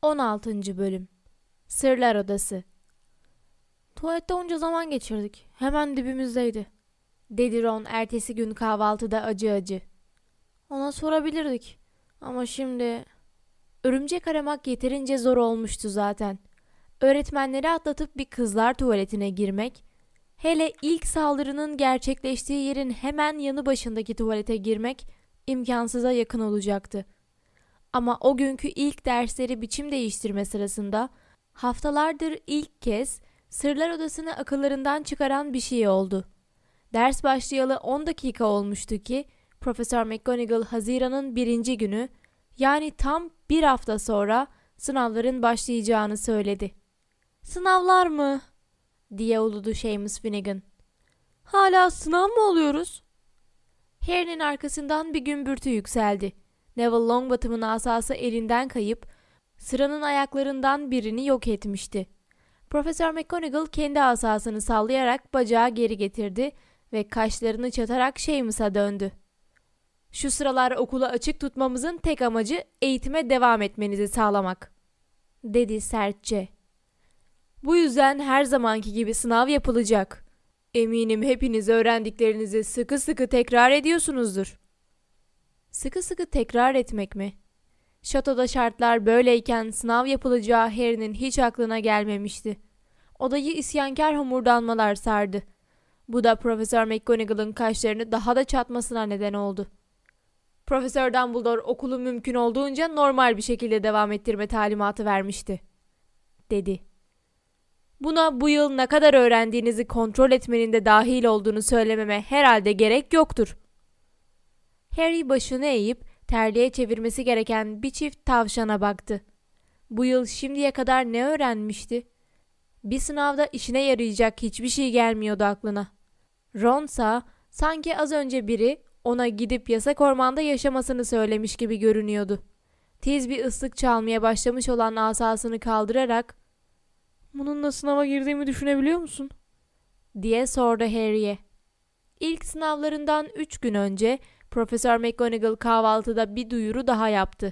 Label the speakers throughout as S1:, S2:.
S1: 16. Bölüm. Sırlar Odası. Tuvalette onca zaman geçirdik. Hemen dibimizdeydi, dedi Ron ertesi gün kahvaltıda acı acı. Ona sorabilirdik. Ama şimdi... Örümcek aramak yeterince zor olmuştu zaten. Öğretmenleri atlatıp bir kızlar tuvaletine girmek, hele ilk saldırının gerçekleştiği yerin hemen yanı başındaki tuvalete girmek imkansıza yakın olacaktı. Ama o günkü ilk dersleri biçim değiştirme sırasında haftalardır ilk kez Sırlar Odası'nı akıllarından çıkaran bir şey oldu. Ders başlayalı 10 dakika olmuştu ki Profesör McGonagall Haziran'ın 1. günü, yani tam bir hafta sonra sınavların başlayacağını söyledi. "Sınavlar mı?" diye uludu Seamus Finnegan. "Hala sınav mı oluyoruz?" Harry'nin arkasından bir gümbürtü yükseldi. Neville Longbottom'un asası elinden kayıp sıranın ayaklarından birini yok etmişti. Profesör McGonagall kendi asasını sallayarak bacağı geri getirdi ve kaşlarını çatarak Seamus'a döndü. "Şu sıralar okulu açık tutmamızın tek amacı eğitime devam etmenizi sağlamak," dedi sertçe. "Bu yüzden her zamanki gibi sınav yapılacak. Eminim hepiniz öğrendiklerinizi sıkı sıkı tekrar ediyorsunuzdur." Sıkı sıkı tekrar etmek mi? Şatoda şartlar böyleyken sınav yapılacağı Harry'nin hiç aklına gelmemişti. Odayı isyankar homurdanmalar sardı. Bu da Profesör McGonagall'ın kaşlarını daha da çatmasına neden oldu. "Profesör Dumbledore okulu mümkün olduğunca normal bir şekilde devam ettirme talimatı vermişti," dedi. "Buna bu yıl ne kadar öğrendiğinizi kontrol etmenin de dahil olduğunu söylememe herhalde gerek yoktur." Harry başını eğip terliğe çevirmesi gereken bir çift tavşana baktı. Bu yıl şimdiye kadar ne öğrenmişti? Bir sınavda işine yarayacak hiçbir şey gelmiyordu aklına. Ron'sa sanki az önce biri ona gidip yasak ormanda yaşamasını söylemiş gibi görünüyordu. Tiz bir ıslık çalmaya başlamış olan asasını kaldırarak "Bununla sınava girdiğimi düşünebiliyor musun?" diye sordu Harry'e. İlk sınavlarından 3 gün önce Profesör McGonagall kahvaltıda bir duyuru daha yaptı.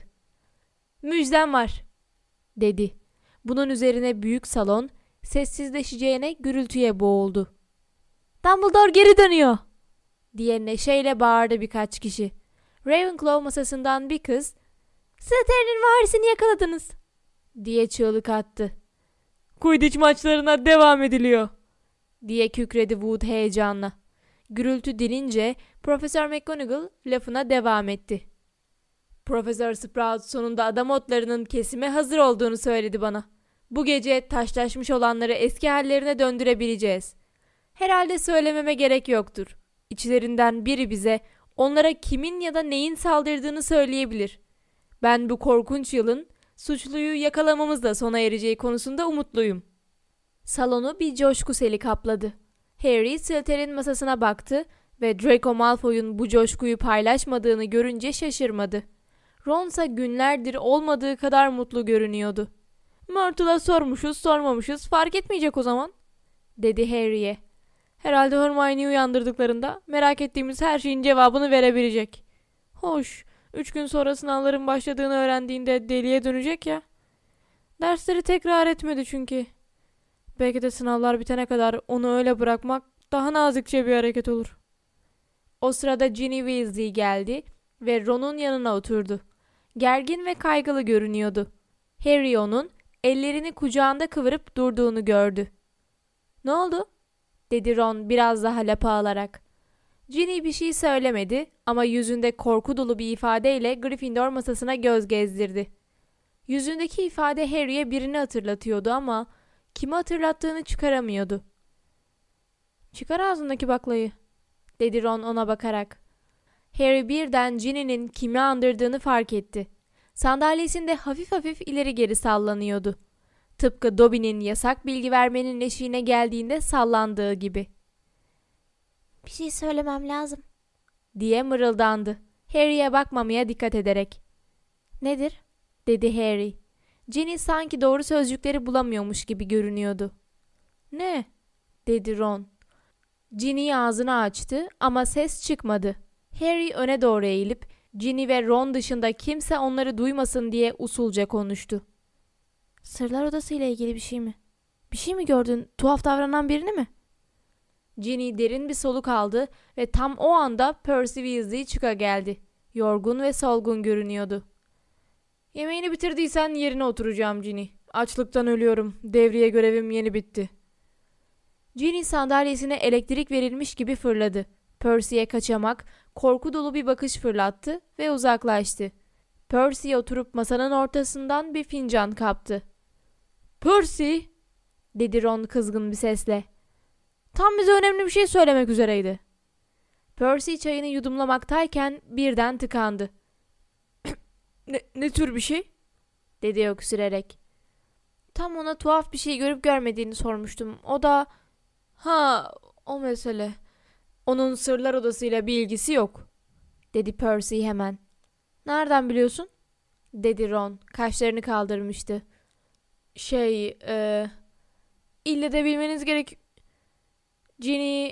S1: "Müjdem var," dedi. Bunun üzerine büyük salon sessizleşeceğine gürültüye boğuldu. "Dumbledore geri dönüyor," diye neşeyle bağırdı birkaç kişi. Ravenclaw masasından bir kız "Slytherin'in varisini yakaladınız," diye çığlık attı. "Quidditch maçlarına devam ediliyor," diye kükredi Wood heyecanla. Gürültü dinince Profesör McGonagall lafına devam etti. "Profesör Sprout sonunda adam otlarının kesime hazır olduğunu söyledi bana. Bu gece taşlaşmış olanları eski hallerine döndürebileceğiz. Herhalde söylememe gerek yoktur. İçlerinden biri bize onlara kimin ya da neyin saldırdığını söyleyebilir. Ben bu korkunç yılın suçluyu yakalamamızla sona ereceği konusunda umutluyum." Salonu bir coşku seli kapladı. Harry Slytherin masasına baktı ve Draco Malfoy'un bu coşkuyu paylaşmadığını görünce şaşırmadı. Ron'sa günlerdir olmadığı kadar mutlu görünüyordu. "Myrtle'a sormuşuz sormamışız fark etmeyecek o zaman," dedi Harry'e. "Herhalde Hermione'yi uyandırdıklarında merak ettiğimiz her şeyin cevabını verebilecek. Hoş, 3 gün sonra sınavların başladığını öğrendiğinde deliye dönecek ya. Dersleri tekrar etmedi çünkü. Belki de sınavlar bitene kadar onu öyle bırakmak daha nazikçe bir hareket olur." O sırada Ginny Weasley geldi ve Ron'un yanına oturdu. Gergin ve kaygılı görünüyordu. Harry onun ellerini kucağında kıvırıp durduğunu gördü. "Ne oldu?" dedi Ron biraz daha lapa alarak. Ginny bir şey söylemedi ama yüzünde korku dolu bir ifadeyle Gryffindor masasına göz gezdirdi. Yüzündeki ifade Harry'e birini hatırlatıyordu ama kimi hatırlattığını çıkaramıyordu. "Çıkar ağzındaki baklayı," dedi Ron ona bakarak. Harry birden Ginny'nin kimi andırdığını fark etti. Sandalyesinde hafif hafif ileri geri sallanıyordu. Tıpkı Dobby'nin yasak bilgi vermenin eşiğine geldiğinde sallandığı gibi. "Bir şey söylemem lazım," diye mırıldandı. Harry'e bakmamaya dikkat ederek. "Nedir?" dedi Harry. Ginny sanki doğru sözcükleri bulamıyormuş gibi görünüyordu. "Ne?" dedi Ron. Ginny ağzını açtı ama ses çıkmadı. Harry öne doğru eğilip Ginny ve Ron dışında kimse onları duymasın diye usulca konuştu. Sırlar Odası ile ilgili bir şey mi? Bir şey mi gördün? Tuhaf davranan birini mi? Ginny derin bir soluk aldı ve tam o anda Percy Weasley çıka geldi. Yorgun ve solgun görünüyordu. Yemeğini bitirdiysen yerine oturacağım Ginny. Açlıktan ölüyorum. Devriye görevim yeni bitti. Ginny sandalyesine elektrik verilmiş gibi fırladı. Percy'ye kaçamak, korku dolu bir bakış fırlattı ve uzaklaştı. Percy oturup masanın ortasından bir fincan kaptı. "Percy!" dedi Ron kızgın bir sesle. "Tam bize önemli bir şey söylemek üzereydi." Percy çayını yudumlamaktayken birden tıkandı. Ne tür bir şey?" dedi öksürerek. "Tam ona tuhaf bir şey görüp görmediğini sormuştum. O da..." "Ha, o mesele. Onun Sırlar Odası'yla bir ilgisi yok," dedi Percy hemen. "Nereden biliyorsun?" dedi Ron. Kaşlarını kaldırmıştı. İlle de bilmeniz gerek... Ginny...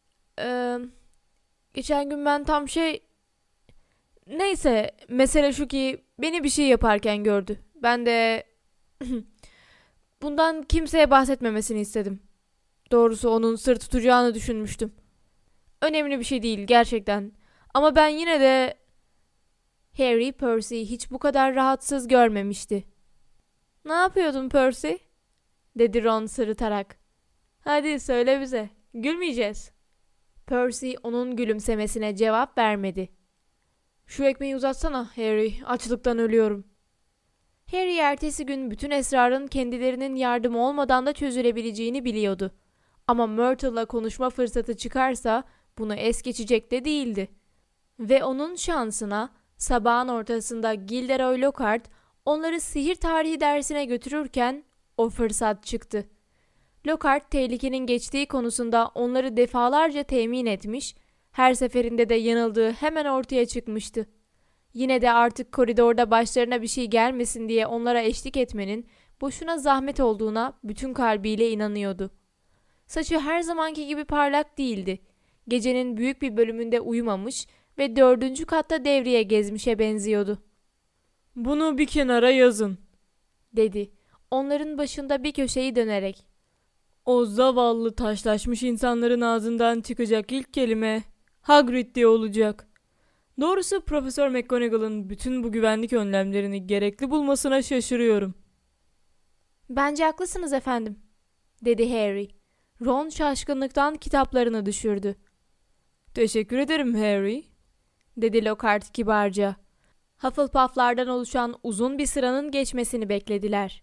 S1: Geçen gün ben tam Neyse, mesele şu ki beni bir şey yaparken gördü. Ben de... Bundan kimseye bahsetmemesini istedim. Doğrusu onun sır tutacağını düşünmüştüm. Önemli bir şey değil gerçekten. Ama ben yine de... Harry Percy'yi hiç bu kadar rahatsız görmemişti. "Ne yapıyordun Percy?" dedi Ron sırıtarak. "Hadi söyle bize. Gülmeyeceğiz." Percy onun gülümsemesine cevap vermedi. "Şu ekmeği uzatsana Harry. Açlıktan ölüyorum." Harry ertesi gün bütün esrarın kendilerinin yardımı olmadan da çözülebileceğini biliyordu. Ama Myrtle'la konuşma fırsatı çıkarsa bunu es geçecek de değildi. Ve onun şansına sabahın ortasında Gilderoy Lockhart onları sihir tarihi dersine götürürken o fırsat çıktı. Lockhart tehlikenin geçtiği konusunda onları defalarca temin etmiş, her seferinde de yanıldığı hemen ortaya çıkmıştı. Yine de artık koridorda başlarına bir şey gelmesin diye onlara eşlik etmenin boşuna zahmet olduğuna bütün kalbiyle inanıyordu. Saçı her zamanki gibi parlak değildi. Gecenin büyük bir bölümünde uyumamış ve 4. katta devriye gezmişe benziyordu. "Bunu bir kenara yazın," dedi, onların başında bir köşeyi dönerek. "O zavallı taşlaşmış insanların ağzından çıkacak ilk kelime Hagrid diye olacak. Doğrusu Profesör McGonagall'ın bütün bu güvenlik önlemlerini gerekli bulmasına şaşırıyorum." "Bence haklısınız efendim," dedi Harry. Ron şaşkınlıktan kitaplarını düşürdü. "Teşekkür ederim Harry," dedi Lockhart kibarca. Hufflepuff'lardan oluşan uzun bir sıranın geçmesini beklediler.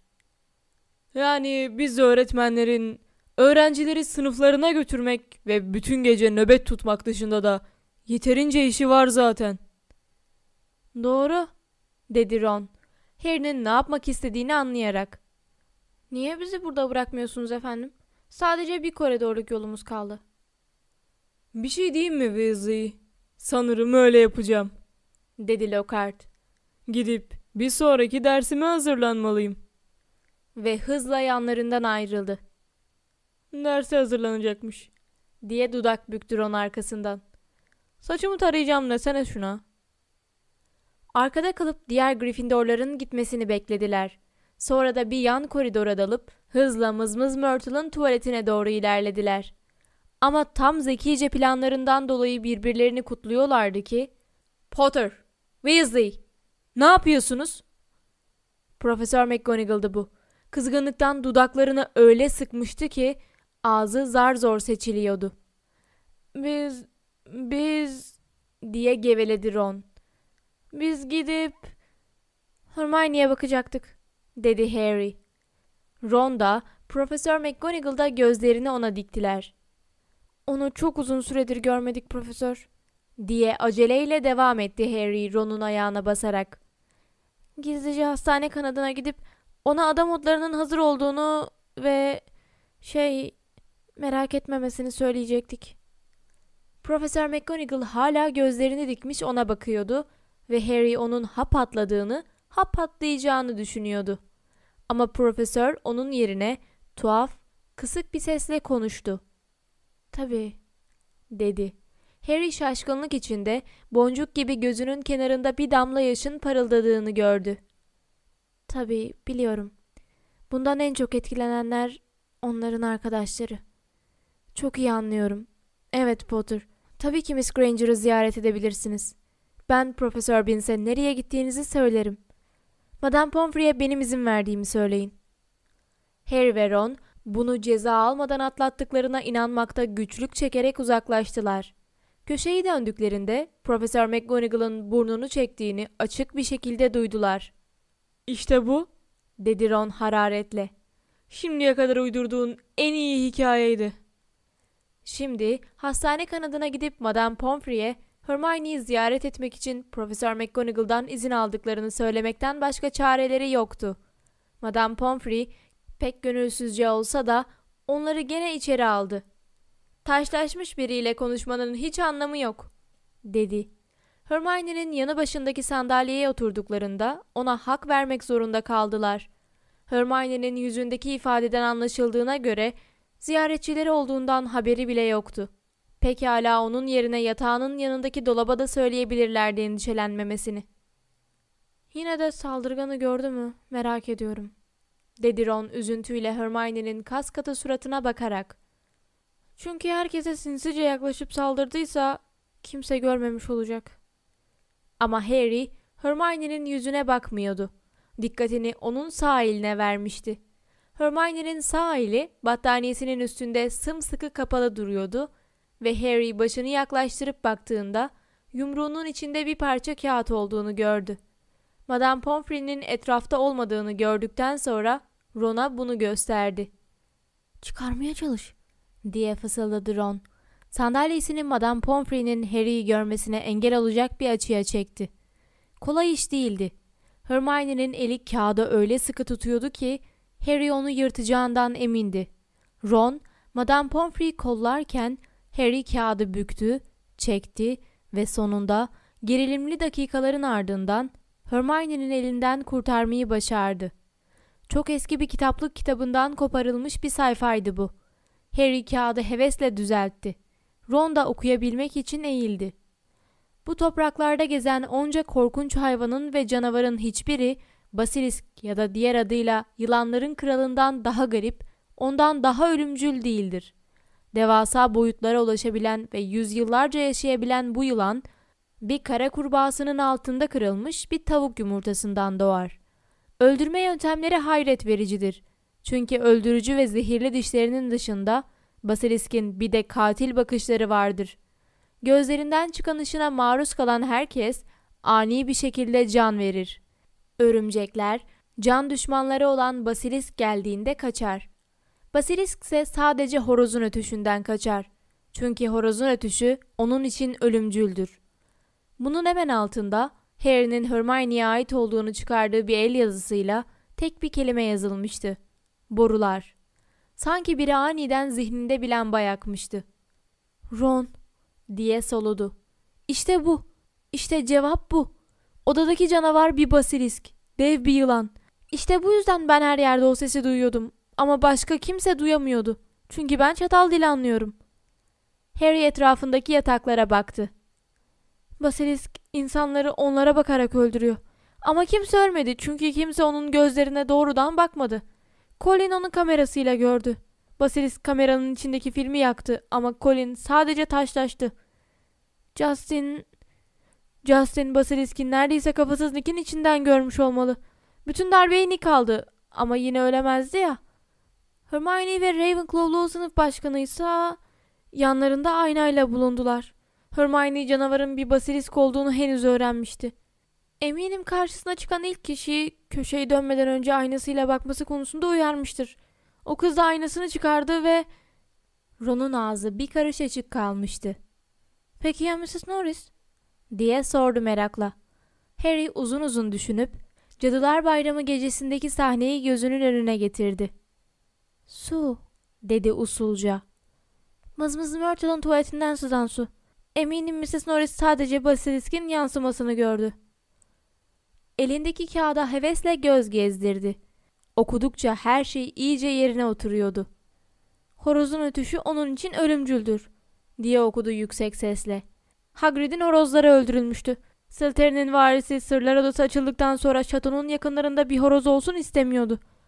S1: "Yani biz öğretmenlerin öğrencileri sınıflarına götürmek ve bütün gece nöbet tutmak dışında da yeterince işi var zaten." "Doğru," dedi Ron, Harry'nin ne yapmak istediğini anlayarak. "Niye bizi burada bırakmıyorsunuz efendim? Sadece bir koridorluk yolumuz kaldı." "Bir şey diyeyim mi Weasley? Sanırım öyle yapacağım," dedi Lockhart. "Gidip bir sonraki dersime hazırlanmalıyım." Ve hızla yanlarından ayrıldı. "Derse hazırlanacakmış," diye dudak büktü Ron arkasından. "Saçımı tarayacağım desene şuna." Arkada kalıp diğer Gryffindorların gitmesini beklediler. Sonra da bir yan koridora dalıp hızla Mızmız Myrtle'ın tuvaletine doğru ilerlediler. Ama tam zekice planlarından dolayı birbirlerini kutluyorlardı ki... "Potter, Weasley, ne yapıyorsunuz?" Profesör McGonagall'dı bu. Kızgınlıktan dudaklarını öyle sıkmıştı ki ağzı zar zor seçiliyordu. Biz diye geveledi Ron. "Biz gidip Hermione'ye bakacaktık," dedi Harry. Ron da Profesör McGonagall da gözlerini ona diktiler. "Onu çok uzun süredir görmedik profesör," diye aceleyle devam etti Harry Ron'un ayağına basarak. "Gizlice hastane kanadına gidip ona adam otlarının hazır olduğunu ve merak etmemesini söyleyecektik." Profesör McGonagall hala gözlerini dikmiş ona bakıyordu ve Harry onun ha patladığını ha patlayacağını düşünüyordu. Ama profesör onun yerine tuhaf, kısık bir sesle konuştu. "Tabii," dedi. Harry şaşkınlık içinde boncuk gibi gözünün kenarında bir damla yaşın parıldadığını gördü. "Tabii, biliyorum. Bundan en çok etkilenenler onların arkadaşları. Çok iyi anlıyorum. Evet Potter, tabii ki Miss Granger'ı ziyaret edebilirsiniz. Ben Profesör Binns'e nereye gittiğinizi söylerim. Madame Pomfrey'e benim izin verdiğimi söyleyin. Harry ve Ron bunu ceza almadan atlattıklarına inanmakta güçlük çekerek uzaklaştılar. Köşeyi döndüklerinde Profesör McGonagall'ın burnunu çektiğini açık bir şekilde duydular. "İşte bu," dedi Ron hararetle. "Şimdiye kadar uydurduğun en iyi hikayeydi." Şimdi hastane kanadına gidip Madame Pomfrey'e Hermione'yi ziyaret etmek için Profesör McGonagall'dan izin aldıklarını söylemekten başka çareleri yoktu. Madame Pomfrey pek gönülsüzce olsa da onları gene içeri aldı. "Taşlaşmış biriyle konuşmanın hiç anlamı yok," dedi. Hermione'nin yanı başındaki sandalyeye oturduklarında ona hak vermek zorunda kaldılar. Hermione'nin yüzündeki ifadeden anlaşıldığına göre ziyaretçileri olduğundan haberi bile yoktu. Pekala onun yerine yatağının yanındaki dolaba da söyleyebilirlerdi endişelenmemesini. "Yine de saldırganı gördü mü? Merak ediyorum," dedi Ron üzüntüyle Hermione'nin kas katı suratına bakarak. "Çünkü herkese sinsice yaklaşıp saldırdıysa kimse görmemiş olacak." Ama Harry Hermione'nin yüzüne bakmıyordu. Dikkatini onun sağ eline vermişti. Hermione'nin sağ eli battaniyesinin üstünde sımsıkı kapalı duruyordu ve Harry başını yaklaştırıp baktığında yumruğunun içinde bir parça kağıt olduğunu gördü. Madame Pomfrey'nin etrafta olmadığını gördükten sonra Ron'a bunu gösterdi. "Çıkarmaya çalış," diye fısıldadı Ron. Sandalyesini Madame Pomfrey'nin Harry'i görmesine engel olacak bir açıya çekti. Kolay iş değildi. Hermione'nin eli kağıda öyle sıkı tutuyordu ki Harry onu yırtacağından emindi. Ron, Madame Pomfrey'i kollarken Harry kağıdı büktü, çekti ve sonunda gerilimli dakikaların ardından Hermione'nin elinden kurtarmayı başardı. Çok eski bir kitaplık kitabından koparılmış bir sayfaydı bu. Harry kağıdı hevesle düzeltti. Ron da okuyabilmek için eğildi. Bu topraklarda gezen onca korkunç hayvanın ve canavarın hiçbiri basilisk ya da diğer adıyla yılanların kralından daha garip, ondan daha ölümcül değildir. Devasa boyutlara ulaşabilen ve yüzyıllarca yaşayabilen bu yılan, bir kara kurbağasının altında kırılmış bir tavuk yumurtasından doğar. Öldürme yöntemleri hayret vericidir. Çünkü öldürücü ve zehirli dişlerinin dışında basiliskin bir de katil bakışları vardır. Gözlerinden çıkan ışına maruz kalan herkes ani bir şekilde can verir. Örümcekler, can düşmanları olan basilisk geldiğinde kaçar. Basilisk ise sadece horozun ötüşünden kaçar. Çünkü horozun ötüşü onun için ölümcüldür. Bunun hemen altında Harry'nin Hermione'ye ait olduğunu çıkardığı bir el yazısıyla tek bir kelime yazılmıştı. Borular. Sanki biri aniden zihninde bir lamba yakmıştı. "Ron," diye soludu. "İşte bu. İşte cevap bu. Odadaki canavar bir basilisk. Dev bir yılan. İşte bu yüzden ben her yerde o sesi duyuyordum. Ama başka kimse duyamıyordu. Çünkü ben çatal dil anlıyorum." Harry etrafındaki yataklara baktı. "Basilisk insanları onlara bakarak öldürüyor. Ama kimse ölmedi çünkü kimse onun gözlerine doğrudan bakmadı. Colin onu kamerasıyla gördü. Basilisk kameranın içindeki filmi yaktı ama Colin sadece taşlaştı. Justin Basilisk'in neredeyse kafasız Nick'in içinden görmüş olmalı. Bütün darbeyi Nick aldı ama yine ölemezdi ya. Hermione ve Ravenclaw'lu o sınıf başkanıysa yanlarında aynayla bulundular. Hermione canavarın bir basilisk olduğunu henüz öğrenmişti. Eminim karşısına çıkan ilk kişi köşeyi dönmeden önce aynasıyla bakması konusunda uyarmıştır. O kız da aynasını çıkardı ve..." Ron'un ağzı bir karış açık kalmıştı. "Peki ya Mrs. Norris?" diye sordu merakla. Harry uzun uzun düşünüp Cadılar Bayramı gecesindeki sahneyi gözünün önüne getirdi. "Su," dedi usulca. "Mızmız Myrtle'ın tuvaletinden sızan su. Eminim Mrs. Norris sadece basiliskin yansımasını gördü." Elindeki kağıda hevesle göz gezdirdi. Okudukça her şey iyice yerine oturuyordu. "Horozun ötüşü onun için ölümcüldür," diye okudu yüksek sesle. "Hagrid'in horozları öldürülmüştü. Slytherin'in varisi Sırlar Odası açıldıktan sonra şatonun yakınlarında bir horoz olsun istemiyordu.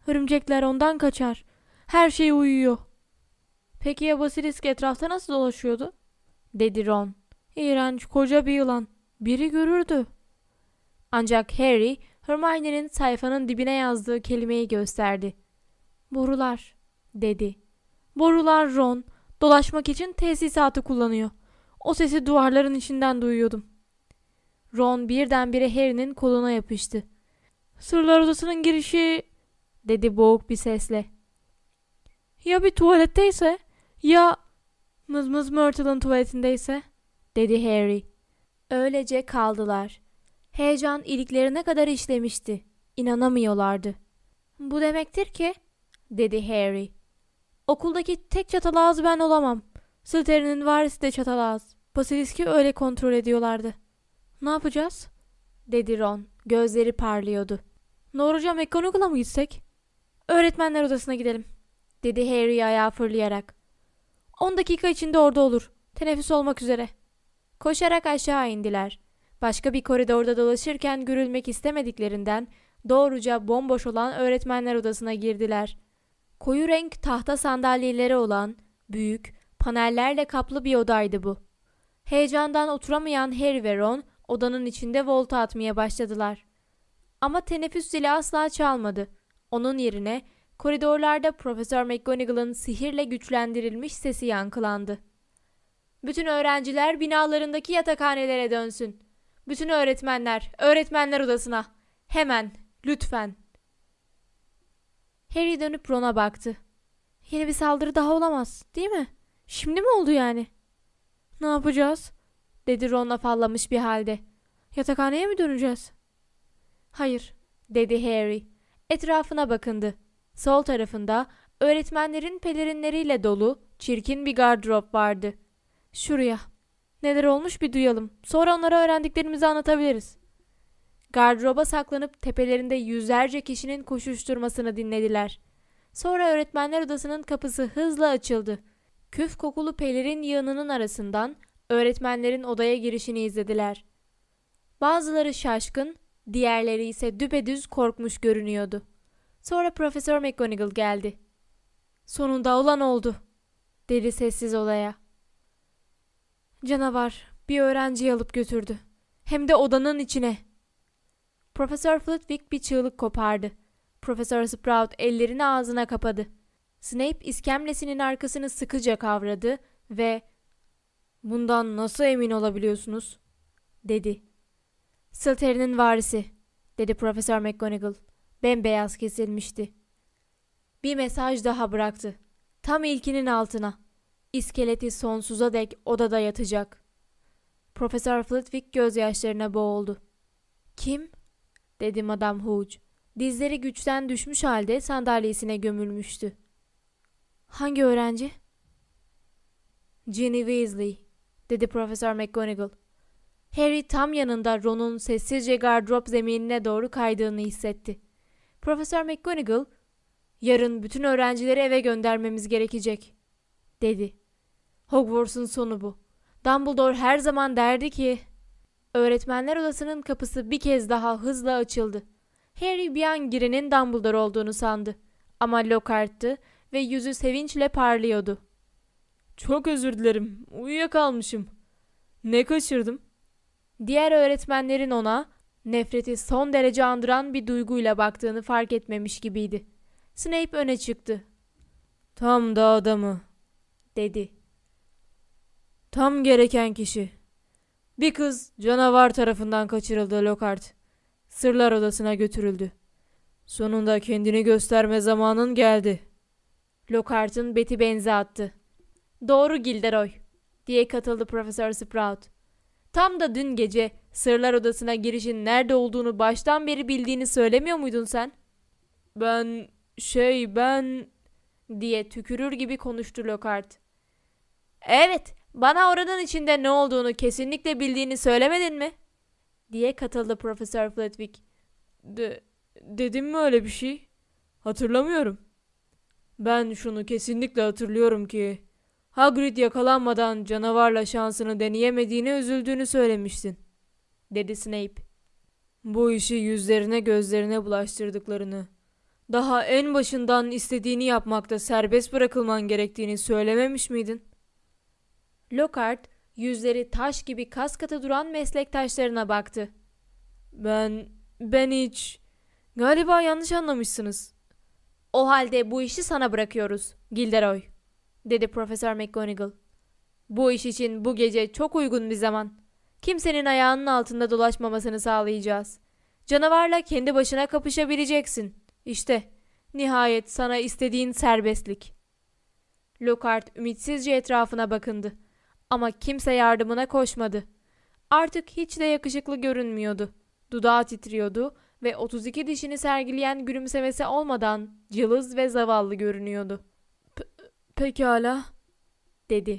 S1: Örümcekler ondan kaçar. Her şey uyuyor. Peki ya basilisk etrafta nasıl dolaşıyordu? Dedi Ron. İğrenç koca bir yılan. Biri görürdü. Ancak Harry, Hermione'nin sayfanın dibine yazdığı kelimeyi gösterdi. Borular, dedi. Borular Ron. Dolaşmak için tesisatı kullanıyor. O sesi duvarların içinden duyuyordum. Ron birdenbire Harry'nin koluna yapıştı. Sırlar odasının girişi, dedi boğuk bir sesle. Ya bir tuvaletteyse? Ya Mızmız Myrtle'ın tuvaletindeyse? Dedi Harry. Öylece kaldılar. Heyecan iliklerine kadar işlemişti. İnanamıyorlardı. Bu demektir ki, dedi Harry. Okuldaki tek çatalağız ben olamam. Slytherin'in varisi de çatalağız. Basilisk'i öyle kontrol ediyorlardı. Ne yapacağız? Dedi Ron. Gözleri parlıyordu. Doğruca McGonagall'a mı gitsek? Öğretmenler odasına gidelim, dedi Harry ayağa fırlayarak. 10 dakika içinde orada olur. Teneffüs olmak üzere. Koşarak aşağı indiler. Başka bir koridorda dolaşırken görülmek istemediklerinden doğruca bomboş olan öğretmenler odasına girdiler. Koyu renk tahta sandalyeleri olan, büyük, panellerle kaplı bir odaydı bu. Heyecandan oturamayan Harry ve Ron odanın içinde volta atmaya başladılar. Ama teneffüs zili asla çalmadı. Onun yerine koridorlarda Profesör McGonagall'ın sihirle güçlendirilmiş sesi yankılandı. Bütün öğrenciler binalarındaki yatakhanelere dönsün. Bütün öğretmenler, öğretmenler odasına. Hemen, lütfen. Harry dönüp Ron'a baktı. Yeni bir saldırı daha olamaz, değil mi? Şimdi mi oldu yani? Ne yapacağız? Dedi Ron afallamış bir halde. Yatakhaneye mi döneceğiz? Hayır, dedi Harry. Etrafına bakındı. Sol tarafında öğretmenlerin pelerinleriyle dolu çirkin bir gardırop vardı. Şuraya. Neler olmuş bir duyalım. Sonra onlara öğrendiklerimizi anlatabiliriz. Gardıroba saklanıp tepelerinde yüzlerce kişinin koşuşturmasını dinlediler. Sonra öğretmenler odasının kapısı hızla açıldı. Küf kokulu pelerin yığınının arasından öğretmenlerin odaya girişini izlediler. Bazıları şaşkın, diğerleri ise düpedüz korkmuş görünüyordu. Sonra Profesör McGonagall geldi. Sonunda olan oldu, dedi sessiz odaya. Canavar bir öğrenciyi alıp götürdü. Hem de odanın içine. Profesör Flitwick bir çığlık kopardı. Profesör Sprout ellerini ağzına kapadı. Snape iskemlesinin arkasını sıkıca kavradı ve "Bundan nasıl emin olabiliyorsunuz?" dedi. "Slytherin'in varisi," dedi Profesör McGonagall. Bembeyaz kesilmişti. Bir mesaj daha bıraktı. Tam ilkinin altına. İskeleti sonsuza dek odada yatacak. Profesör Flitwick gözyaşlarına boğuldu. "Kim?" dedi Madame Hooch. Dizleri güçten düşmüş halde sandalyesine gömülmüştü. "Hangi öğrenci?" "Ginny Weasley," dedi Profesör McGonagall. Harry tam yanında Ron'un sessizce gardırop zeminine doğru kaydığını hissetti. Profesör McGonagall, "Yarın bütün öğrencileri eve göndermemiz gerekecek," dedi. "Hogwarts'un sonu bu. Dumbledore her zaman derdi ki..." Öğretmenler odasının kapısı bir kez daha hızla açıldı. Harry bir an girenin Dumbledore olduğunu sandı. Ama Lockhart'tı ve yüzü sevinçle parlıyordu. "Çok özür dilerim. Uyuyakalmışım. Ne kaçırdım?" Diğer öğretmenlerin ona nefreti son derece andıran bir duyguyla baktığını fark etmemiş gibiydi. Snape öne çıktı. "Tam da adamı," dedi. "Tam gereken kişi. Bir kız canavar tarafından kaçırıldı Lockhart. Sırlar odasına götürüldü. Sonunda kendini gösterme zamanın geldi." Lockhart'ın beti benzi attı. "Doğru Gilderoy," diye katıldı Profesör Sprout. "Tam da dün gece Sırlar Odası'na girişin nerede olduğunu baştan beri bildiğini söylemiyor muydun sen?" Ben diye tükürür gibi konuştu Lockhart. "Evet, bana oranın içinde ne olduğunu kesinlikle bildiğini söylemedin mi?" diye katıldı Profesör Flitwick. Dedim mi öyle bir şey? Hatırlamıyorum." "Ben şunu kesinlikle hatırlıyorum ki Hagrid yakalanmadan canavarla şansını deneyemediğine üzüldüğünü söylemiştin," dedi Snape. "Bu işi yüzlerine gözlerine bulaştırdıklarını, Daha en başından istediğini yapmakta serbest bırakılman gerektiğini söylememiş miydin? Lockhart yüzleri taş gibi kas katı duran meslektaşlarına baktı. Ben hiç... Galiba yanlış anlamışsınız. O halde bu işi sana bırakıyoruz, Gilderoy, dedi Profesör McGonagall. Bu iş için bu gece çok uygun bir zaman. Kimsenin ayağının altında dolaşmamasını sağlayacağız. Canavarla kendi başına kapışabileceksin. İşte, nihayet sana istediğin serbestlik. Lockhart ümitsizce etrafına bakındı. Ama kimse yardımına koşmadı. Artık hiç de yakışıklı görünmüyordu. Dudağı titriyordu ve 32 dişini sergileyen gülümsemesi olmadan cılız ve zavallı görünüyordu. Pekala, dedi.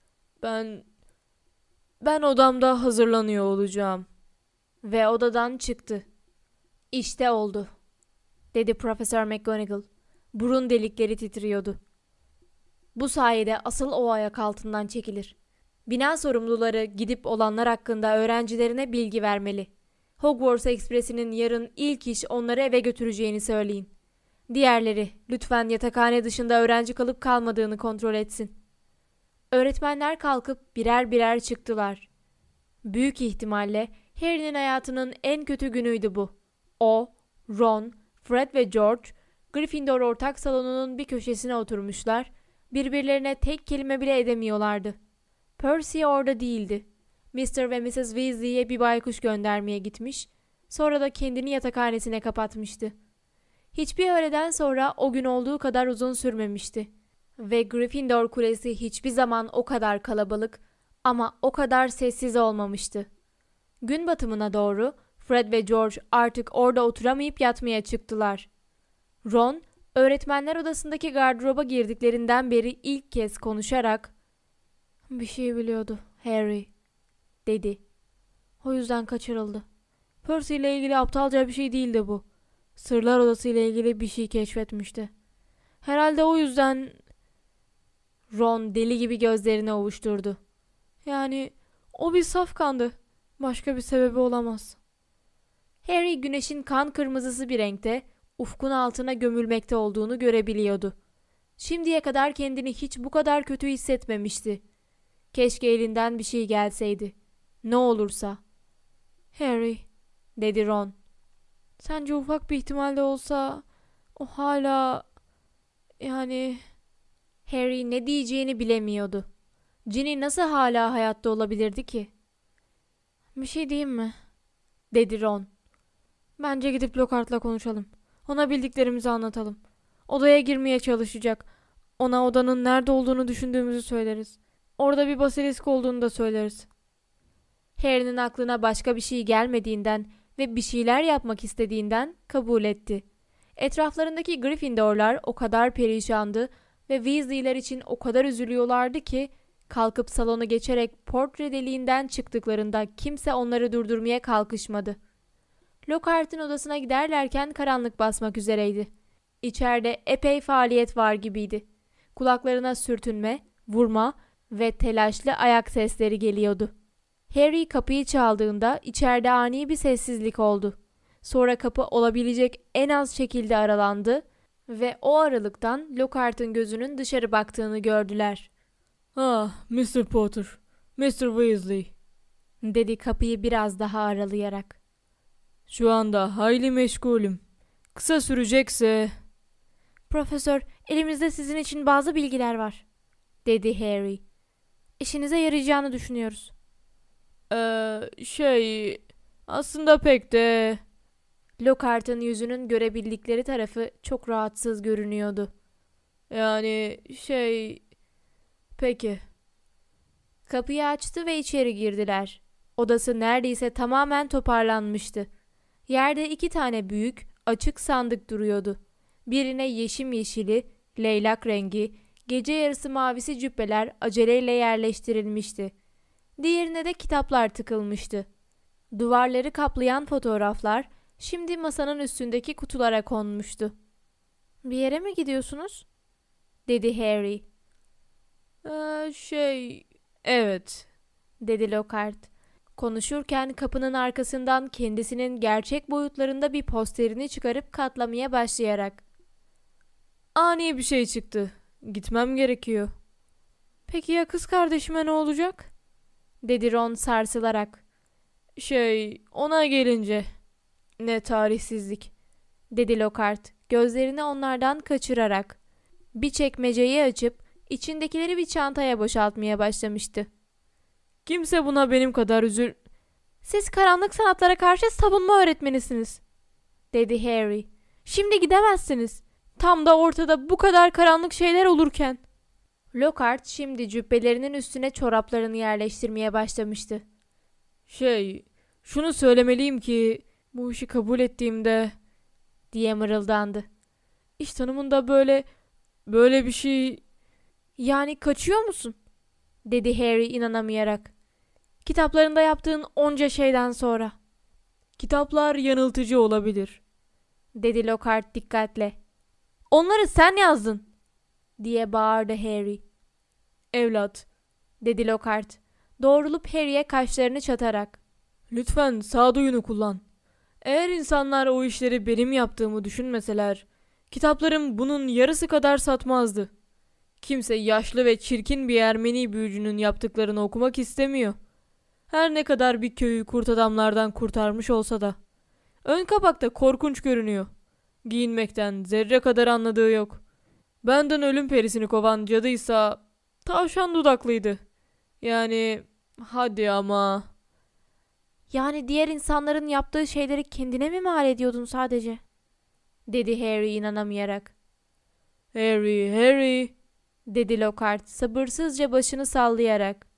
S1: Ben odamda hazırlanıyor olacağım. Ve odadan çıktı. İşte oldu, dedi Profesör McGonagall. Burun delikleri titriyordu. Bu sayede asıl o ayak altından çekilir. Bina sorumluları gidip olanlar hakkında öğrencilerine bilgi vermeli. Hogwarts Ekspresi'nin yarın ilk iş onları eve götüreceğini söyleyin. Diğerleri lütfen yatakhane dışında öğrenci kalıp kalmadığını kontrol etsin. Öğretmenler kalkıp birer birer çıktılar. Büyük ihtimalle Harry'nin hayatının en kötü günüydü bu. O, Ron, Fred ve George, Gryffindor ortak salonunun bir köşesine oturmuşlar, birbirlerine tek kelime bile edemiyorlardı. Percy orada değildi. Mr. ve Mrs. Weasley'e bir baykuş göndermeye gitmiş, sonra da kendini yatakhanesine kapatmıştı. Hiçbir öğleden sonra o gün olduğu kadar uzun sürmemişti. Ve Gryffindor Kulesi hiçbir zaman o kadar kalabalık ama o kadar sessiz olmamıştı. Gün batımına doğru Fred ve George artık orada oturamayıp yatmaya çıktılar. Ron, öğretmenler odasındaki gardıroba girdiklerinden beri ilk kez konuşarak "Bir şey biliyordu Harry," dedi. "O yüzden kaçırıldı. Percy ile ilgili aptalca bir şey değildi bu. Sırlar Odası ile ilgili bir şey keşfetmişti. Herhalde o yüzden..." Ron deli gibi gözlerini ovuşturdu. "Yani o bir safkandı. Başka bir sebebi olamaz." Harry güneşin kan kırmızısı bir renkte ufkun altına gömülmekte olduğunu görebiliyordu. Şimdiye kadar kendini hiç bu kadar kötü hissetmemişti. Keşke elinden bir şey gelseydi. Ne olursa. "Harry," dedi Ron. "Sence ufak bir ihtimalde olsa o hala... yani..." Harry ne diyeceğini bilemiyordu. Ginny nasıl hala hayatta olabilirdi ki? "Bir şey diyeyim mi?" dedi Ron. "Bence gidip Lockhart'la konuşalım. Ona bildiklerimizi anlatalım. Odaya girmeye çalışacak. Ona odanın nerede olduğunu düşündüğümüzü söyleriz. Orada bir basilisk olduğunu da söyleriz." Harry'nin aklına başka bir şey gelmediğinden ve bir şeyler yapmak istediğinden kabul etti. Etraflarındaki Gryffindorlar o kadar perişandı ve Weasley'ler için o kadar üzülüyorlardı ki kalkıp salonu geçerek portre deliğinden çıktıklarında kimse onları durdurmaya kalkışmadı. Lockhart'ın odasına giderlerken karanlık basmak üzereydi. İçeride epey faaliyet var gibiydi. Kulaklarına sürtünme, vurma ve telaşlı ayak sesleri geliyordu. Harry kapıyı çaldığında içeride ani bir sessizlik oldu. Sonra kapı olabilecek en az şekilde aralandı ve o aralıktan Lockhart'ın gözünün dışarı baktığını gördüler. "Ah, Mr. Potter, Mr. Weasley," dedi kapıyı biraz daha aralayarak. "Şu anda hayli meşgulüm. Kısa sürecekse..." "Profesör, elimizde sizin için bazı bilgiler var," dedi Harry. "İşinize yarayacağını düşünüyoruz." Aslında pek de..." Lockhart'ın yüzünün görebildikleri tarafı çok rahatsız görünüyordu. Peki." Kapıyı açtı ve içeri girdiler. Odası neredeyse tamamen toparlanmıştı. Yerde 2 tane büyük, açık sandık duruyordu. Birine yeşim yeşili, leylak rengi, gece yarısı mavisi cübbeler aceleyle yerleştirilmişti. Diğerine de kitaplar tıkılmıştı. Duvarları kaplayan fotoğraflar şimdi masanın üstündeki kutulara konmuştu. "Bir yere mi gidiyorsunuz?" dedi Harry. Evet," dedi Lockhart. Konuşurken kapının arkasından kendisinin gerçek boyutlarında bir posterini çıkarıp katlamaya başlayarak.
S2: Ani bir şey çıktı. Gitmem gerekiyor.
S1: Peki ya kız kardeşime ne olacak? Dedi Ron sarsılarak.
S2: Ona gelince.
S1: Ne tarihsizlik, dedi Lockhart gözlerini onlardan kaçırarak. Bir çekmeceyi açıp içindekileri bir çantaya boşaltmaya başlamıştı.
S2: Kimse buna benim kadar
S1: Siz karanlık sanatlara karşı savunma öğretmenisiniz, dedi Harry. Şimdi gidemezsiniz. Tam da ortada bu kadar karanlık şeyler olurken. Lockhart şimdi cübbelerinin üstüne çoraplarını yerleştirmeye başlamıştı.
S2: Şunu söylemeliyim ki bu işi kabul ettiğimde
S1: diye mırıldandı.
S2: İş tanımında böyle bir şey.
S1: Yani kaçıyor musun? Dedi Harry inanamayarak. Kitaplarında yaptığın onca şeyden sonra.
S2: Kitaplar yanıltıcı olabilir,
S1: dedi Lockhart dikkatle. Onları sen yazdın, diye bağırdı Harry.
S2: Evlat,
S1: dedi Lockhart doğrulup Harry'e kaşlarını çatarak.
S2: Lütfen sağduyunu kullan. Eğer insanlar o işleri benim yaptığımı düşünmeseler, kitaplarım bunun yarısı kadar satmazdı. Kimse yaşlı ve çirkin bir Ermeni büyücünün yaptıklarını okumak istemiyor. Her ne kadar bir köyü kurt adamlardan kurtarmış olsa da. Ön kapakta korkunç görünüyor. Giyinmekten zerre kadar anladığı yok. Benden ölüm perisini kovan cadıysa tavşan dudaklıydı. Yani hadi ama.
S1: Yani diğer insanların yaptığı şeyleri kendine mi mal ediyordun sadece? Dedi Harry inanamayarak.
S2: Harry,
S1: dedi Lockhart sabırsızca başını sallayarak.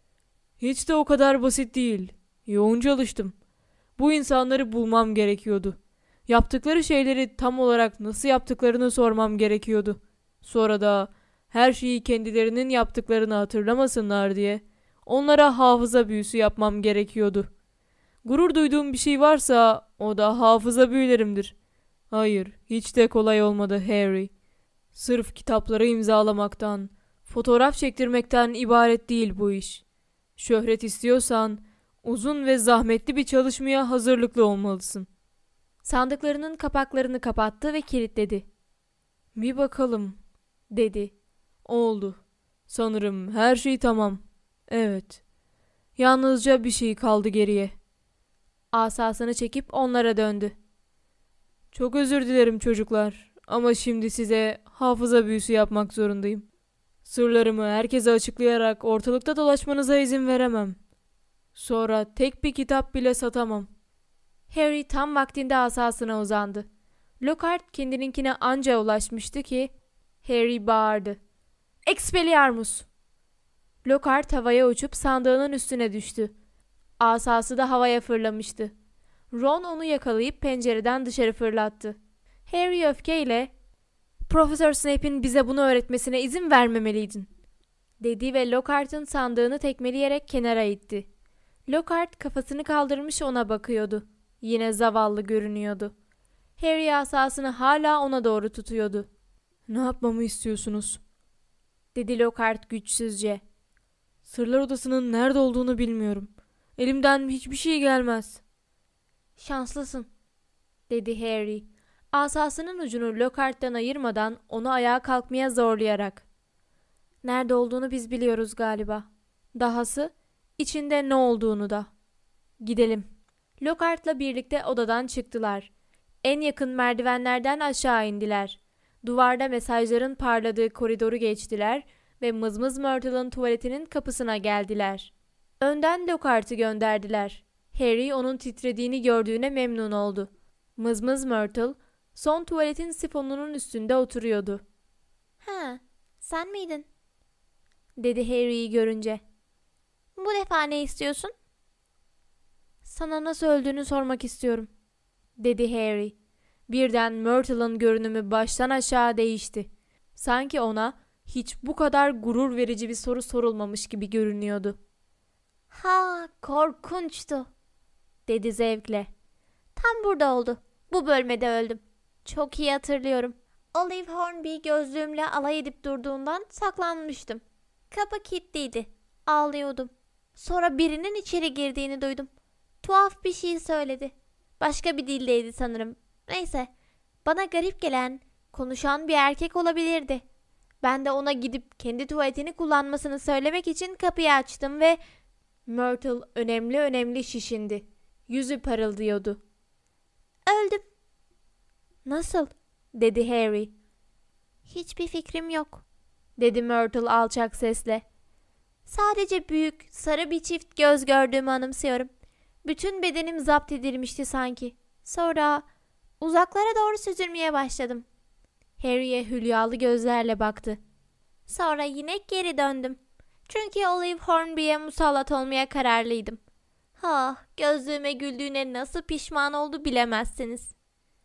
S2: Hiç de o kadar basit değil. Yoğun çalıştım. Bu insanları bulmam gerekiyordu. Yaptıkları şeyleri tam olarak nasıl yaptıklarını sormam gerekiyordu. Sonra da her şeyi kendilerinin yaptıklarını hatırlamasınlar diye onlara hafıza büyüsü yapmam gerekiyordu. Gurur duyduğum bir şey varsa o da hafıza büyülerimdir. Hayır, hiç de kolay olmadı Harry. Sırf kitapları imzalamaktan, fotoğraf çektirmekten ibaret değil bu iş. Şöhret istiyorsan uzun ve zahmetli bir çalışmaya hazırlıklı olmalısın.
S1: Sandıklarının kapaklarını kapattı ve kilitledi.
S2: Bir bakalım, dedi. Oldu. Sanırım her şey tamam. Evet. Yalnızca bir şey kaldı geriye.
S1: Asasını çekip onlara döndü.
S2: Çok özür dilerim çocuklar ama şimdi size hafıza büyüsü yapmak zorundayım. Sırlarımı herkese açıklayarak ortalıkta dolaşmanıza izin veremem. Sonra tek bir kitap bile satamam.
S1: Harry tam vaktinde asasına uzandı. Lockhart kendininkine anca ulaşmıştı ki Harry bağırdı. Expelliarmus! Lockhart havaya uçup sandığının üstüne düştü. Asası da havaya fırlamıştı. Ron onu yakalayıp pencereden dışarı fırlattı. Harry öfkeyle "Profesör Snape'in bize bunu öğretmesine izin vermemeliydin," dedi ve Lockhart'ın sandığını tekmeleyerek kenara itti. Lockhart kafasını kaldırmış ona bakıyordu. Yine zavallı görünüyordu. Harry asasını hala ona doğru tutuyordu.
S2: "Ne yapmamı istiyorsunuz?"
S1: dedi Lockhart güçsüzce.
S2: "Sırlar odasının nerede olduğunu bilmiyorum. Elimden hiçbir şey gelmez."
S1: "Şanslısın," dedi Harry. Asasının ucunu Lockhart'tan ayırmadan onu ayağa kalkmaya zorlayarak. "Nerede olduğunu biz biliyoruz galiba. Dahası içinde ne olduğunu da. Gidelim." Lockhart'la birlikte odadan çıktılar. En yakın merdivenlerden aşağı indiler. Duvarda mesajların parladığı koridoru geçtiler ve Mızmız Myrtle'ın tuvaletinin kapısına geldiler. Önden Lockhart'ı gönderdiler. Harry onun titrediğini gördüğüne memnun oldu. Mızmız Myrtle son tuvaletin sifonunun üstünde oturuyordu. "Ha, sen miydin?" dedi Harry'yi görünce. "Bu defa ne istiyorsun?" "Sana nasıl öldüğünü sormak istiyorum," dedi Harry. Birden Myrtle'ın görünümü baştan aşağı değişti. Sanki ona hiç bu kadar gurur verici bir soru sorulmamış gibi görünüyordu. "Ha, korkunçtu," dedi zevkle. "Tam burada oldu. Bu bölmede öldüm. Çok iyi hatırlıyorum. Olive Hornby gözlüğümle alay edip durduğundan saklanmıştım. Kapı kilitliydi. Ağlıyordum. Sonra birinin içeri girdiğini duydum. Tuhaf bir şey söyledi. Başka bir dildeydi sanırım. Neyse, bana garip gelen Konuşan bir erkek olabilirdi. Ben de ona gidip kendi tuvaletini kullanmasını söylemek için kapıyı açtım ve Myrtle önemli şişindi. Yüzü parıldıyordu. Öldüm. Nasıl? Dedi Harry. Hiçbir fikrim yok, dedi Myrtle alçak sesle. Sadece büyük, sarı bir çift göz gördüğümü anımsıyorum. Bütün bedenim zapt edilmişti sanki. Sonra uzaklara doğru süzülmeye başladım. Harry'e hülyalı gözlerle baktı. Sonra yine geri döndüm. Çünkü Olive Hornby'ye musallat olmaya kararlıydım. Gözlüğüme güldüğüne nasıl pişman oldu bilemezsiniz.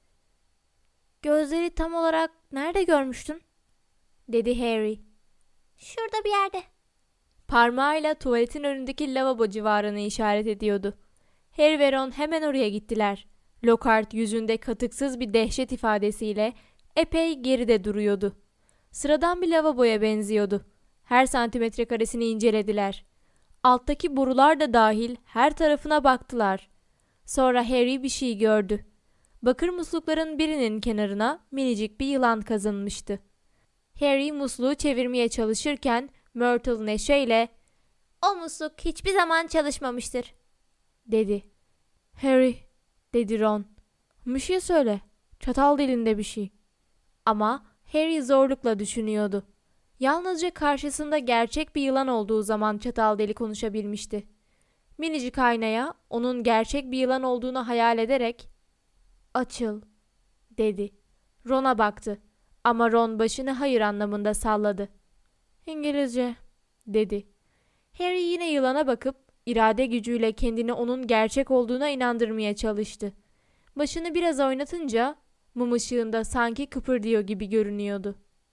S1: Gözleri tam olarak nerede görmüştün? Dedi Harry. Şurada bir yerde. Parmağıyla tuvaletin önündeki lavabo civarını işaret ediyordu. Harry ve Ron hemen oraya gittiler. Lockhart yüzünde katıksız bir dehşet ifadesiyle epey geride duruyordu. Sıradan bir lavaboya benziyordu. Her santimetre karesini incelediler. Alttaki borular da dahil her tarafına baktılar. Sonra Harry bir şey gördü. Bakır muslukların birinin kenarına minicik bir yılan kazınmıştı. Harry musluğu çevirmeye çalışırken Myrtle neşeyle "O musluk hiçbir zaman çalışmamıştır," dedi.
S2: Harry, dedi Ron. Bir şey söyle. Çatal dilinde bir şey.
S1: Ama Harry zorlukla düşünüyordu. Yalnızca karşısında gerçek bir yılan olduğu zaman çatal dili konuşabilmişti. Minicik aynaya onun gerçek bir yılan olduğunu hayal ederek "Açıl," dedi. Ron'a baktı ama Ron başını hayır anlamında salladı.
S2: İngilizce,
S1: dedi. Harry yine yılana bakıp irade gücüyle kendini onun gerçek olduğuna inandırmaya çalıştı. Başını biraz oynatınca mum ışığında sanki kıpırdıyor gibi görünüyordu.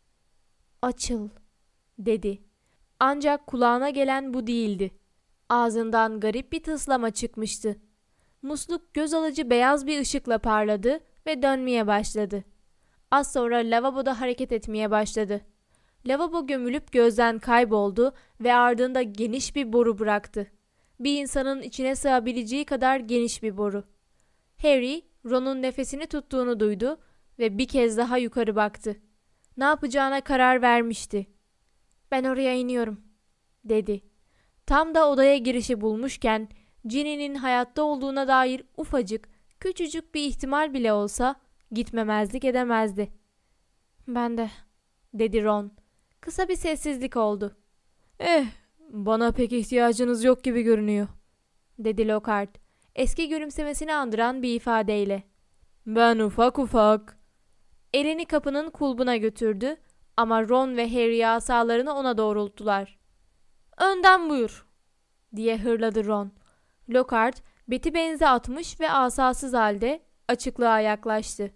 S1: "Açıl," dedi. Ancak kulağına gelen bu değildi. Ağzından garip bir tıslama çıkmıştı. Musluk göz alıcı beyaz bir ışıkla parladı ve dönmeye başladı. Az sonra lavaboda hareket etmeye başladı. Lavabo gömülüp gözden kayboldu ve ardında geniş bir boru bıraktı. Bir insanın içine sığabileceği kadar geniş bir boru. Harry, Ron'un nefesini tuttuğunu duydu ve bir kez daha yukarı baktı. Ne yapacağına karar vermişti. "Ben oraya iniyorum," dedi. Tam da odaya girişi bulmuşken Ginny'nin hayatta olduğuna dair ufacık, küçücük bir ihtimal bile olsa gitmemezlik edemezdi. "Ben de," dedi Ron. Kısa bir sessizlik oldu.
S2: Bana pek ihtiyacınız yok gibi görünüyor,"
S1: dedi Lockhart, eski gülümsemesini andıran bir ifadeyle.
S2: "Ben ufak ufak."
S1: Elini kapının kulbuna götürdü ama Ron ve Harry asalarını ona doğrulttular. "Önden buyur," diye hırladı Ron. Lockhart beti benze atmış ve asasız halde açıklığa yaklaştı.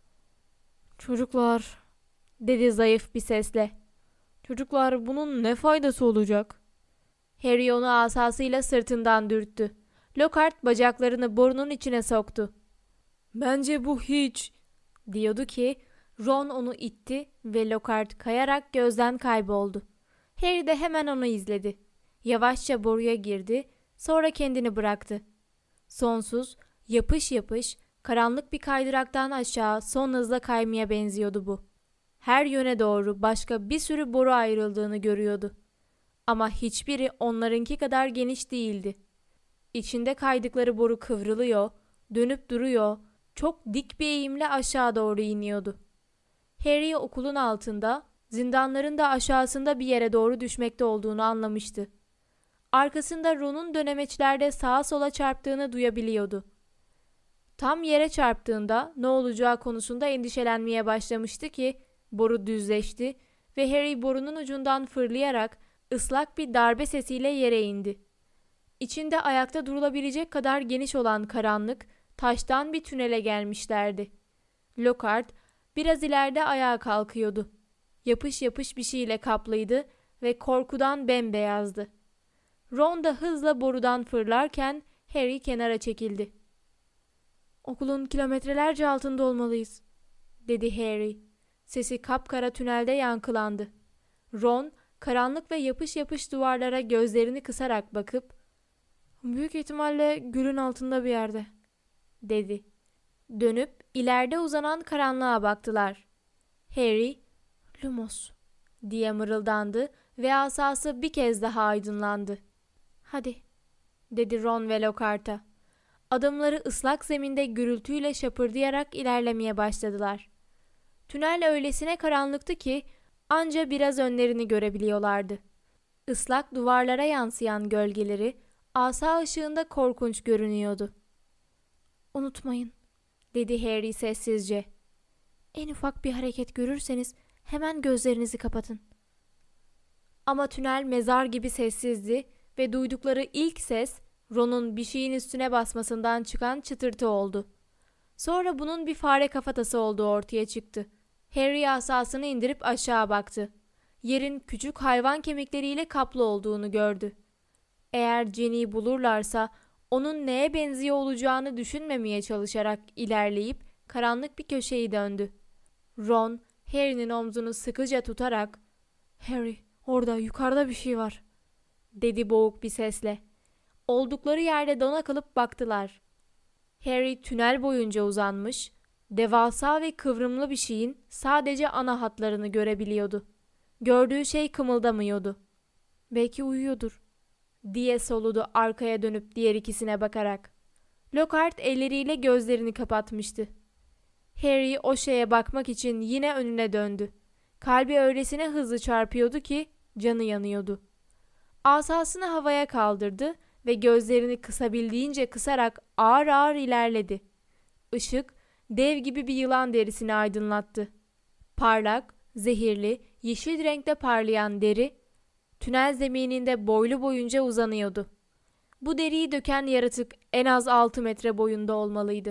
S2: "Çocuklar,"
S1: dedi zayıf bir sesle.
S2: "Çocuklar, bunun ne faydası olacak?"
S1: Harry onu asasıyla sırtından dürttü. Lockhart bacaklarını borunun içine soktu.
S2: "Bence bu hiç,"
S1: diyordu ki Ron onu itti ve Lockhart kayarak gözden kayboldu. Harry de hemen onu izledi. Yavaşça boruya girdi, sonra kendini bıraktı. Sonsuz, yapış yapış, karanlık bir kaydıraktan aşağı son hızla kaymaya benziyordu bu. Her yöne doğru başka bir sürü boru ayrıldığını görüyordu. Ama hiçbiri onlarınki kadar geniş değildi. İçinde kaydıkları boru kıvrılıyor, dönüp duruyor, çok dik bir eğimle aşağı doğru iniyordu. Harry okulun altında, zindanların da aşağısında bir yere doğru düşmekte olduğunu anlamıştı. Arkasında Ron'un dönemeçlerde sağa sola çarptığını duyabiliyordu. Tam yere çarptığında ne olacağı konusunda endişelenmeye başlamıştı ki boru düzleşti ve Harry borunun ucundan fırlayarak ıslak bir darbe sesiyle yere indi. İçinde ayakta durulabilecek kadar geniş olan karanlık, taştan bir tünele gelmişlerdi. Lockhart biraz ileride ayağa kalkıyordu. Yapış yapış bir şeyle kaplıydı ve korkudan bembeyazdı. Ron da hızla borudan fırlarken Harry kenara çekildi. "Okulun kilometrelerce altında olmalıyız," dedi Harry. Sesi kapkara tünelde yankılandı. Ron karanlık ve yapış yapış duvarlara gözlerini kısarak bakıp "Büyük ihtimalle gölün altında bir yerde," dedi. Dönüp ileride uzanan karanlığa baktılar. Harry, "Lumos," diye mırıldandı ve asası bir kez daha aydınlandı. "Hadi," dedi Ron ve Lockhart'a. Adımları ıslak zeminde gürültüyle şapırdayarak ilerlemeye başladılar. Tünel öylesine karanlıktı ki anca biraz önlerini görebiliyorlardı. Islak duvarlara yansıyan gölgeleri asa ışığında korkunç görünüyordu. "Unutmayın," dedi Harry sessizce. "En ufak bir hareket görürseniz hemen gözlerinizi kapatın." Ama tünel mezar gibi sessizdi ve duydukları ilk ses Ron'un bir şeyin üstüne basmasından çıkan çıtırtı oldu. Sonra bunun bir fare kafatası olduğu ortaya çıktı. Harry asasını indirip aşağı baktı. Yerin küçük hayvan kemikleriyle kaplı olduğunu gördü. Eğer Ginny'yi bulurlarsa onun neye benziyor olacağını düşünmemeye çalışarak ilerleyip karanlık bir köşeyi döndü. Ron, Harry'nin omzunu sıkıca tutarak "Harry, orada yukarıda bir şey var," dedi boğuk bir sesle. Oldukları yerde dona kalıp baktılar. Harry tünel boyunca uzanmış, devasa ve kıvrımlı bir şeyin sadece ana hatlarını görebiliyordu. Gördüğü şey kımıldamıyordu. "Belki uyuyordur," diye soludu arkaya dönüp diğer ikisine bakarak. Lockhart elleriyle gözlerini kapatmıştı. Harry o şeye bakmak için yine önüne döndü. Kalbi öylesine hızlı çarpıyordu ki canı yanıyordu. Asasını havaya kaldırdı ve gözlerini kısabildiğince kısarak ağır ağır ilerledi. Işık dev gibi bir yılan derisini aydınlattı. Parlak, zehirli, yeşil renkte parlayan deri tünel zemininde boylu boyunca uzanıyordu. Bu deriyi döken yaratık en az 6 metre boyunda olmalıydı.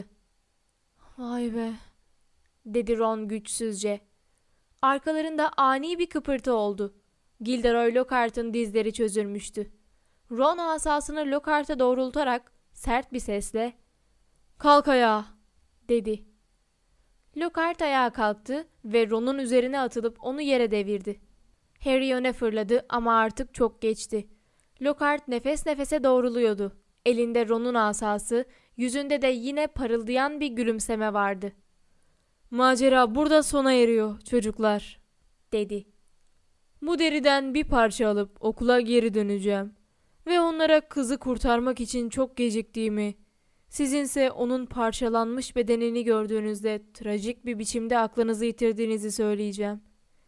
S1: "Vay be," dedi Ron güçsüzce. Arkalarında ani bir kıpırtı oldu. Gilderoy Lockhart'ın dizleri çözülmüştü. Ron asasını Lockhart'a doğrultarak sert bir sesle "Kalk ayağa," dedi. Lockhart ayağa kalktı ve Ron'un üzerine atılıp onu yere devirdi. Harry öne fırladı ama artık çok geçti. Lockhart nefes nefese doğruluyordu. Elinde Ron'un asası, yüzünde de yine parıldayan bir gülümseme vardı. "Macera burada sona eriyor çocuklar," dedi. "Bu deriden bir parça alıp okula geri döneceğim ve onlara kızı kurtarmak için çok geciktiğimi, sizinse onun parçalanmış bedenini gördüğünüzde trajik bir biçimde aklınızı yitirdiğinizi söyleyeceğim.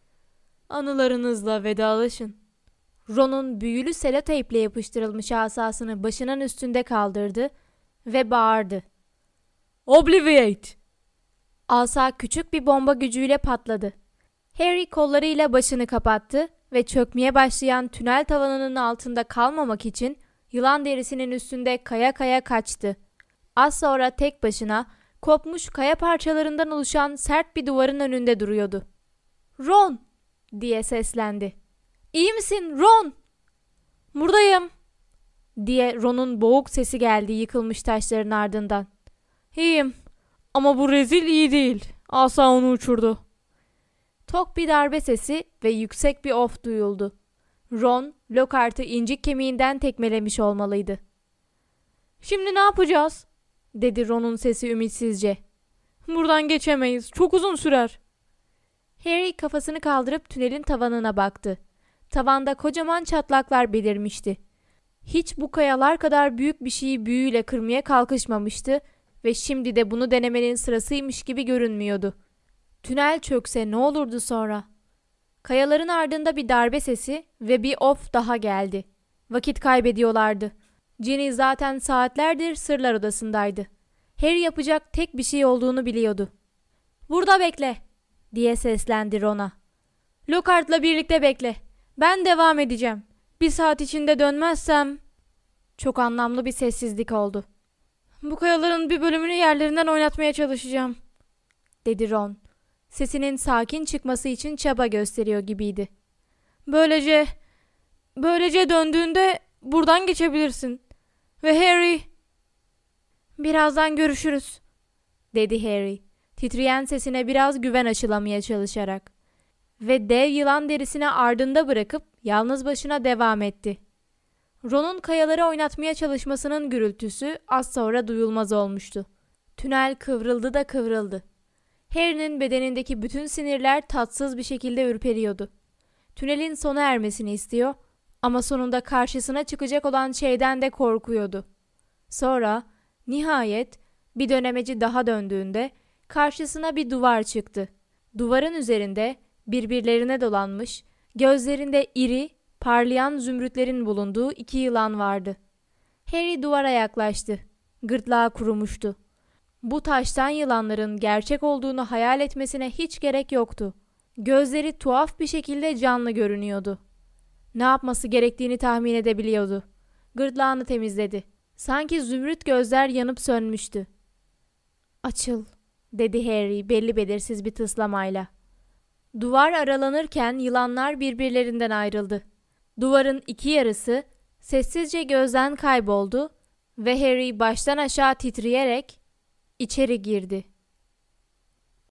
S1: Anılarınızla vedalaşın." Ron'un büyülü seloteyple yapıştırılmış asasını başının üstünde kaldırdı ve bağırdı. "Obliviate!" Asa küçük bir bomba gücüyle patladı. Harry kollarıyla başını kapattı ve çökmeye başlayan tünel tavanının altında kalmamak için yılan derisinin üstünde kaya kaya kaçtı. Az sonra tek başına kopmuş kaya parçalarından oluşan sert bir duvarın önünde duruyordu. "Ron!" diye seslendi. "İyi misin Ron?" "Buradayım," diye Ron'un boğuk sesi geldi yıkılmış taşların ardından. "İyiyim ama bu rezil iyi değil. Asa onu uçurdu." Tok bir darbe sesi ve yüksek bir of duyuldu. Ron, Lockhart'ı incik kemiğinden tekmelemiş olmalıydı. "Şimdi ne yapacağız?" dedi Ron'un sesi ümitsizce. "Buradan geçemeyiz. Çok uzun sürer." Harry kafasını kaldırıp tünelin tavanına baktı. Tavanda kocaman çatlaklar belirmişti. Hiç bu kayalar kadar büyük bir şeyi büyüyle kırmaya kalkışmamıştı ve şimdi de bunu denemenin sırasıymış gibi görünmüyordu. Tünel çökse ne olurdu sonra? Kayaların ardında bir darbe sesi ve bir of daha geldi. Vakit kaybediyorlardı. Ginny zaten saatlerdir sırlar odasındaydı. Harry yapacak tek bir şey olduğunu biliyordu. "Burada bekle," diye seslendi Ron'a. "Lockhart'la birlikte bekle. Ben devam edeceğim. 1 saat içinde dönmezsem..." Çok anlamlı bir sessizlik oldu. "Bu kayaların bir bölümünü yerlerinden oynatmaya çalışacağım," dedi Ron. Sesinin sakin çıkması için çaba gösteriyor gibiydi. Böylece döndüğünde buradan geçebilirsin. Ve Harry..." "Birazdan görüşürüz," dedi Harry, titreyen sesine biraz güven aşılamaya çalışarak. Ve dev yılan derisini ardında bırakıp yalnız başına devam etti. Ron'un kayaları oynatmaya çalışmasının gürültüsü az sonra duyulmaz olmuştu. Tünel kıvrıldı da kıvrıldı. Harry'nin bedenindeki bütün sinirler tatsız bir şekilde ürperiyordu. Tünelin sona ermesini istiyor ama sonunda karşısına çıkacak olan şeyden de korkuyordu. Sonra nihayet bir dönemeci daha döndüğünde karşısına bir duvar çıktı. Duvarın üzerinde birbirlerine dolanmış, gözlerinde iri, parlayan zümrütlerin bulunduğu 2 yılan vardı. Harry duvara yaklaştı. Gırtlağı kurumuştu. Bu taştan yılanların gerçek olduğunu hayal etmesine hiç gerek yoktu. Gözleri tuhaf bir şekilde canlı görünüyordu. Ne yapması gerektiğini tahmin edebiliyordu. Gırtlağını temizledi. Sanki zümrüt gözler yanıp sönmüştü. "Açıl," dedi Harry belli belirsiz bir tıslamayla. Duvar aralanırken yılanlar birbirlerinden ayrıldı. Duvarın 2 yarısı sessizce gözden kayboldu ve Harry baştan aşağı titreyerek içeri girdi.